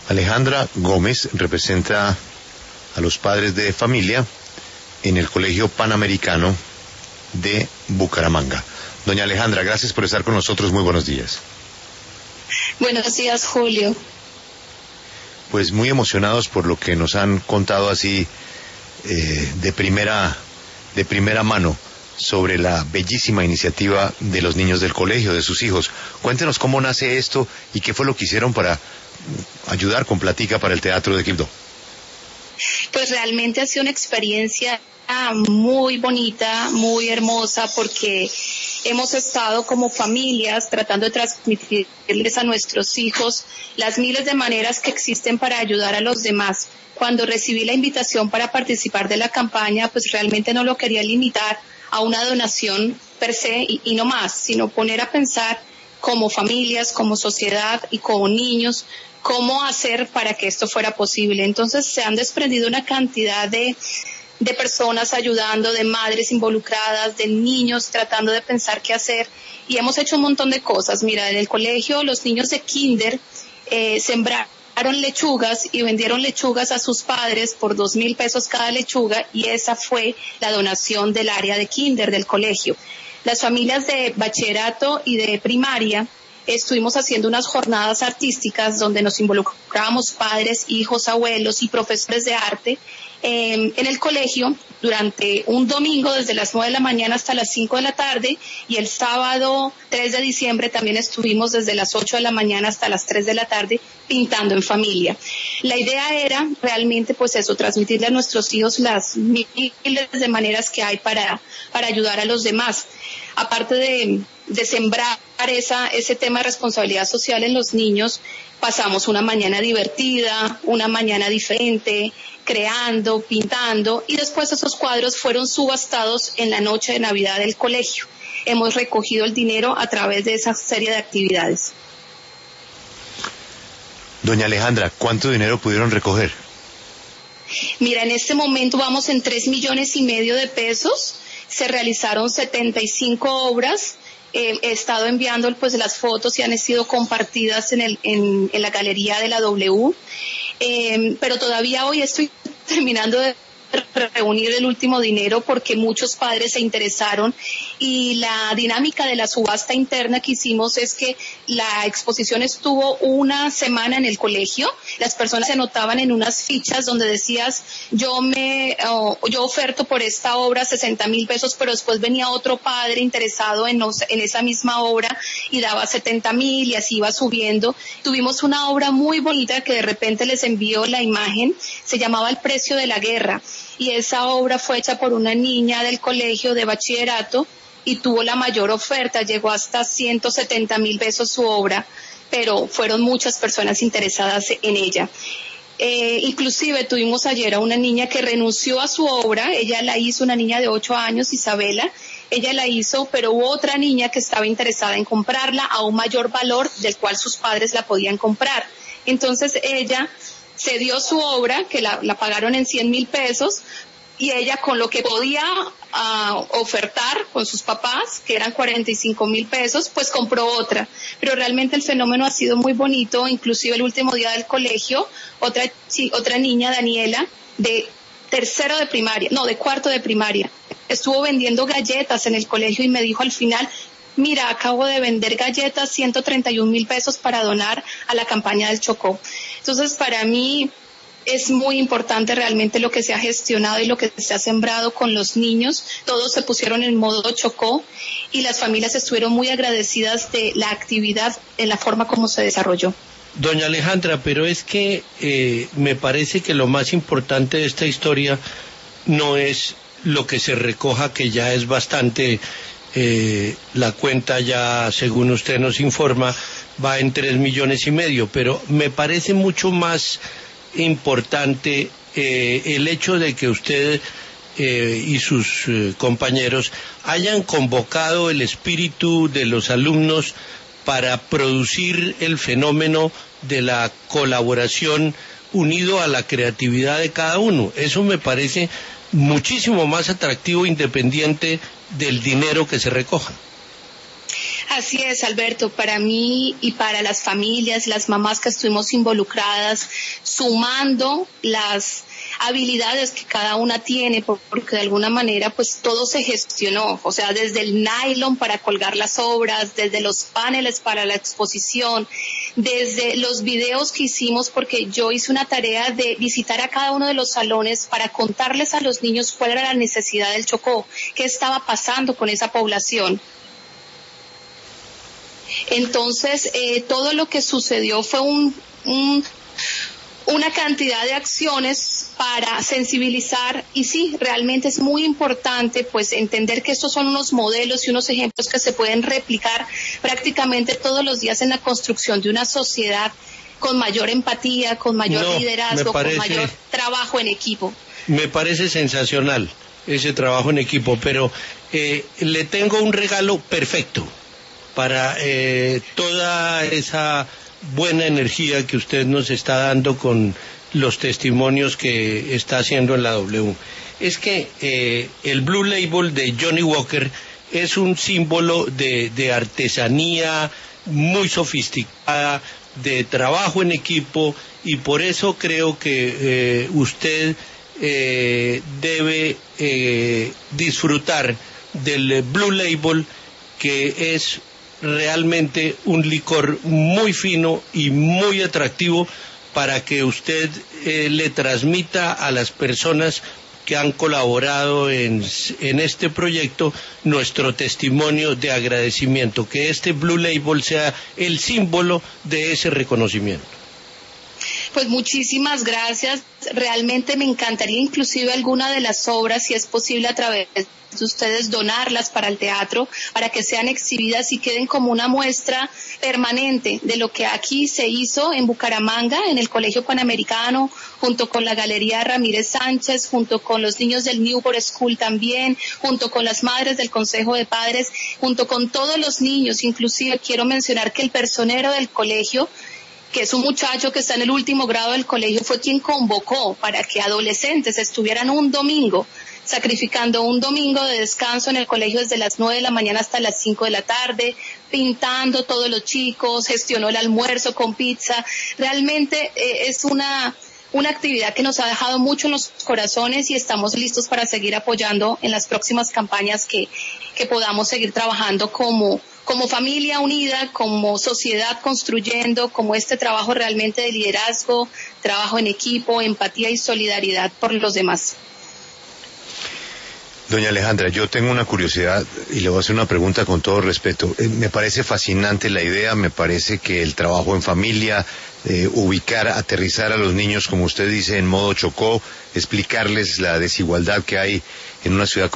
Alejandra Gómez representa a los padres de familia en el Colegio Panamericano de Bucaramanga. Doña Alejandra, gracias por estar con nosotros. Muy buenos días. Buenos días, Julio. Pues muy emocionados por lo que nos han contado así de primera mano sobre la bellísima iniciativa de los niños del colegio, de sus hijos. Cuéntenos cómo nace esto y qué fue lo que hicieron para ayudar con platica para el teatro de Quibdó. Pues realmente ha sido una experiencia muy bonita, muy hermosa, porque hemos estado como familias tratando de transmitirles a nuestros hijos las miles de maneras que existen para ayudar a los demás. Cuando recibí la invitación para participar de la campaña, pues realmente no lo quería limitar a una donación per se y no más, sino poner a pensar como familias, como sociedad y como niños, cómo hacer para que esto fuera posible. Entonces se han desprendido una cantidad de personas ayudando, de madres involucradas, de niños tratando de pensar qué hacer, y hemos hecho un montón de cosas. Mira, en el colegio los niños de kinder sembraron lechugas y vendieron lechugas a sus padres por 2.000 pesos cada lechuga, y esa fue la donación del área de kinder del colegio. Las familias de bachillerato y de primaria estuvimos haciendo unas jornadas artísticas donde nos involucrábamos padres, hijos, abuelos y profesores de arte en el colegio durante un domingo desde las 9 de la mañana hasta las 5 de la tarde, y el sábado 3 de diciembre también estuvimos desde las 8 de la mañana hasta las 3 de la tarde pintando en familia. La idea era realmente pues eso, transmitirle a nuestros hijos las miles de maneras que hay para ayudar a los demás. Aparte de sembrar ese tema de responsabilidad social en los niños, pasamos una mañana divertida, una mañana diferente, creando, pintando, y después esos cuadros fueron subastados en la noche de Navidad del colegio. Hemos recogido el dinero a través de esa serie de actividades. Doña Alejandra, ¿cuánto dinero pudieron recoger? Mira, en este momento vamos en 3,5 millones de pesos. Se realizaron 75 obras. He estado enviando pues las fotos y han sido compartidas en la galería de la W. Pero todavía hoy estoy terminando de reunir el último dinero porque muchos padres se interesaron, y la dinámica de la subasta interna que hicimos es que la exposición estuvo una semana en el colegio. Las personas se anotaban en unas fichas donde decías yo oferto por esta obra 60,000 pesos, pero después venía otro padre interesado en esa misma obra y daba 70,000, y así iba subiendo. Tuvimos una obra muy bonita que de repente les envió la imagen, se llamaba El precio de la guerra, y esa obra fue hecha por una niña del colegio de bachillerato y tuvo la mayor oferta, llegó hasta 170,000 pesos su obra, pero fueron muchas personas interesadas en ella. Inclusive tuvimos ayer a una niña que renunció a su obra. Ella la hizo, una niña de 8 años, Isabela, ella la hizo, pero hubo otra niña que estaba interesada en comprarla a un mayor valor del cual sus padres la podían comprar. Entonces ella cedió su obra, que la pagaron en 100,000 pesos, y ella con lo que podía ofertar con sus papás, que eran 45,000 pesos, pues compró otra. Pero realmente el fenómeno ha sido muy bonito. Inclusive el último día del colegio, otra niña, Daniela, de cuarto de primaria, estuvo vendiendo galletas en el colegio y me dijo al final: mira, acabo de vender galletas, 131,000 pesos para donar a la campaña del Chocó. Entonces, para mí es muy importante realmente lo que se ha gestionado y lo que se ha sembrado con los niños. Todos se pusieron en modo Chocó y las familias estuvieron muy agradecidas de la actividad en la forma como se desarrolló. Doña Alejandra, pero es que me parece que lo más importante de esta historia no es lo que se recoja, que ya es bastante. La cuenta ya, según usted nos informa, va en 3,5 millones, pero me parece mucho más importante el hecho de que usted y sus compañeros hayan convocado el espíritu de los alumnos para producir el fenómeno de la colaboración unido a la creatividad de cada uno. Eso me parece muchísimo más atractivo, independiente del dinero que se recoja. Así es, Alberto, para mí y para las familias, las mamás que estuvimos involucradas, sumando las habilidades que cada una tiene, porque de alguna manera pues todo se gestionó, o sea, desde el nylon para colgar las obras, desde los paneles para la exposición, desde los videos que hicimos, porque yo hice una tarea de visitar a cada uno de los salones para contarles a los niños cuál era la necesidad del Chocó, qué estaba pasando con esa población. Entonces, todo lo que sucedió fue una cantidad de acciones para sensibilizar, y sí, realmente es muy importante pues entender que estos son unos modelos y unos ejemplos que se pueden replicar prácticamente todos los días en la construcción de una sociedad con mayor empatía, con mayor liderazgo, con mayor trabajo en equipo. Me parece sensacional ese trabajo en equipo, pero le tengo un regalo perfecto para toda esa buena energía que usted nos está dando con los testimonios que está haciendo en la W. Es que el Blue Label de Johnnie Walker es un símbolo de artesanía muy sofisticada, de trabajo en equipo, y por eso creo que usted debe disfrutar del Blue Label, que es realmente un licor muy fino y muy atractivo para que usted le transmita a las personas que han colaborado en este proyecto nuestro testimonio de agradecimiento, que este Blue Label sea el símbolo de ese reconocimiento. Pues muchísimas gracias. Realmente me encantaría inclusive alguna de las obras, si es posible a través de ustedes, donarlas para el teatro, para que sean exhibidas y queden como una muestra permanente de lo que aquí se hizo en Bucaramanga, en el Colegio Panamericano, junto con la Galería Ramírez Sánchez, junto con los niños del Newport School también, junto con las madres del Consejo de Padres, junto con todos los niños. Inclusive quiero mencionar que el personero del colegio, que es un muchacho que está en el último grado del colegio, fue quien convocó para que adolescentes estuvieran un domingo, sacrificando un domingo de descanso en el colegio desde las 9 de la mañana hasta las 5 de la tarde, pintando todos los chicos, gestionó el almuerzo con pizza. Realmente es una actividad que nos ha dejado mucho en los corazones, y estamos listos para seguir apoyando en las próximas campañas que podamos seguir trabajando como familia unida, como sociedad construyendo, como este trabajo realmente de liderazgo, trabajo en equipo, empatía y solidaridad por los demás. Doña Alejandra, yo tengo una curiosidad y le voy a hacer una pregunta con todo respeto. Me parece fascinante la idea, me parece que el trabajo en familia, ubicar, aterrizar a los niños, como usted dice, en modo Chocó, explicarles la desigualdad que hay en una ciudad